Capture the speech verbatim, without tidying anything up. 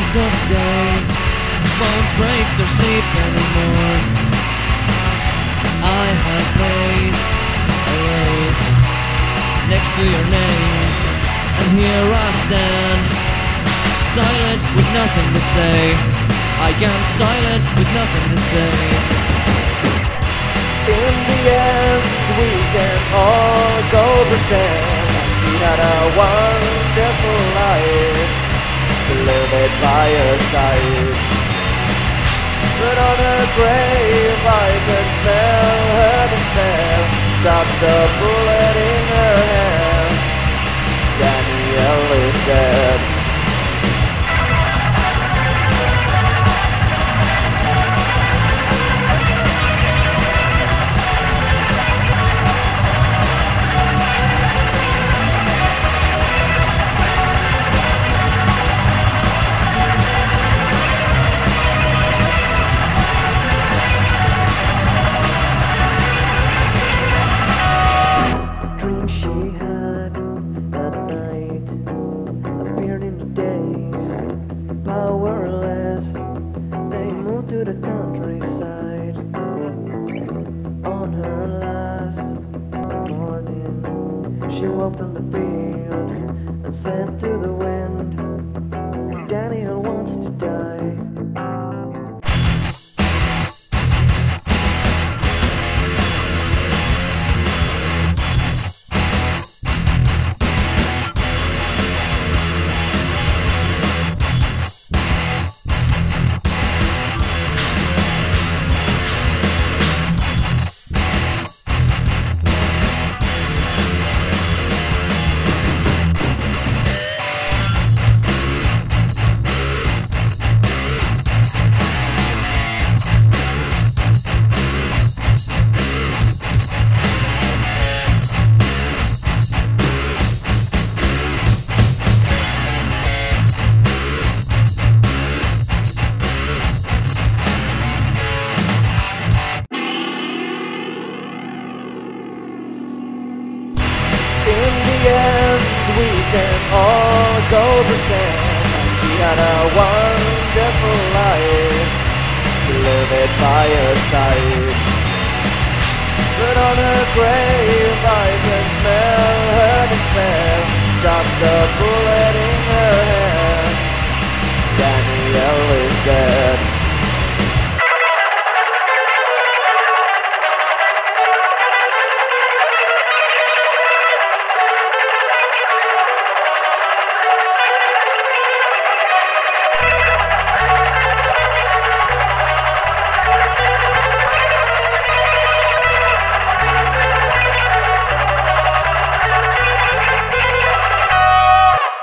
silence of day won't break their sleep anymore. I have placed a rose next to your name, and here I stand, silent with nothing to say. I am silent with nothing to say. In the end, we can all go pretend we had a wonderful life, to live it by your side. But on her grave I can smell her despair, stops the bullet in her hand. Danielle is dead. To the countryside on her last morning, she walked from the field and said to the wind, Daniel wants to die. In the end, we can all go pretend we had a wonderful life, to live it by her side. But on her grave I can smell her despair, stop the